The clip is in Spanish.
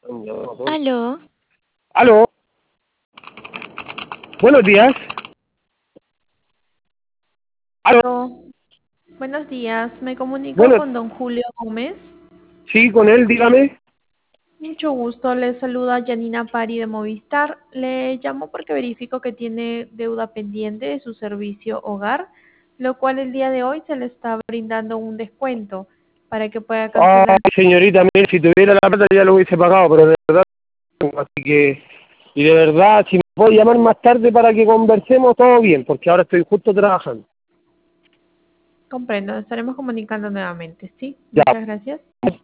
Aló, Aló, buenos días. Aló, buenos días. Me comunico bueno, con don Julio Gómez. sí, con él, dígame. Mucho gusto. Le saluda Janina Pari de Movistar. Le llamo porque verifico que tiene deuda pendiente de su servicio hogar, lo cual el día de hoy se le está brindando un descuento para que pueda Ay, cancelar. señorita, mire, si tuviera la plata ya lo hubiese pagado, pero de verdad, no tengo, así que, y de verdad, si me puedo llamar más tarde para que conversemos, todo bien, porque ahora estoy justo trabajando. Comprendo. Estaremos comunicando nuevamente. Sí, Ya, muchas gracias.